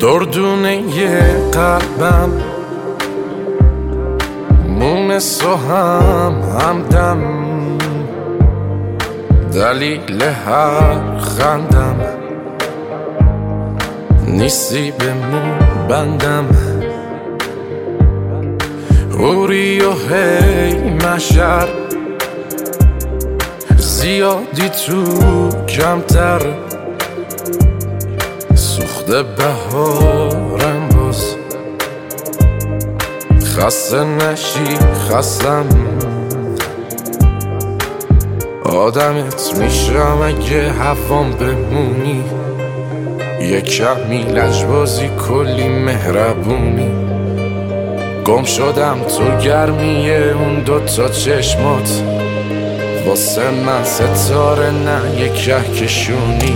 دردونه قلبم مونس و همدم، دلیل هر خندم نیستی به مون بندم. اوری و هی مشر زیادی تو کمتر، سوخته بهارم باز خسته نشی خستم. آدمت میشم اگه هوام بمونی، یه کمی لجبازی کلی مهربونی. گم شدم تو گرمیه اون دوتا چشمات، واسه من ستاره نه یه کهکشونی.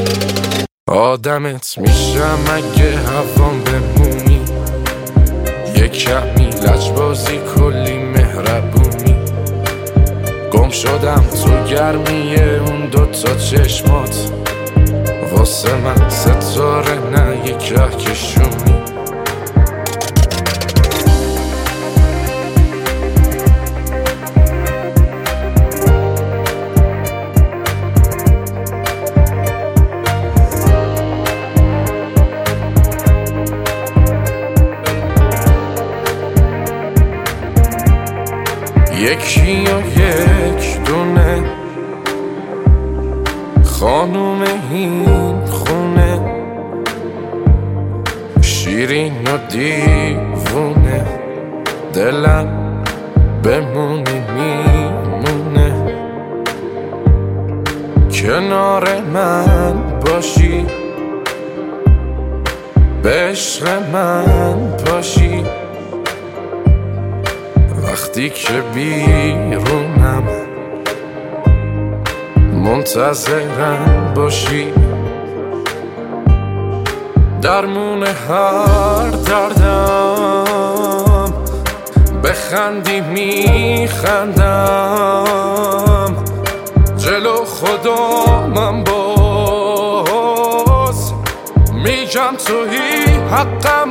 آدمت میشم اگه هوام بمونی، یه کمی لجبازی کلی مهربونی. گم شدم تو گرمیه اون دوتا چشمات، واسه من ستاره نه یه کهکشونی. یکی و یک دونه خانوم این خونه، شیرین و دیوونه، دلم بمونی میمونه. کنار من باشی، به عشق من باشی، وقتی که بیرونم منتظرم باشی. درمون هر دردم بخندی میخندم، جلو خودمم باز میگم تویی حقم.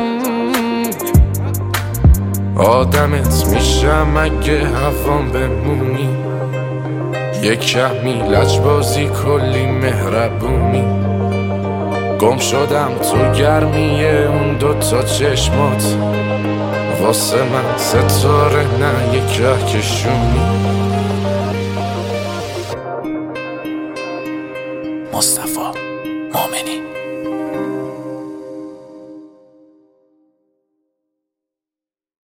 آدمت میشم اگه هوام بمونی، یه کمی لجبازی کلی مهربونی. گم شدم تو گرمیه اون دوتا چشمات، واسه من ستاره نه یه کهکشونی. مصطفی مومنی.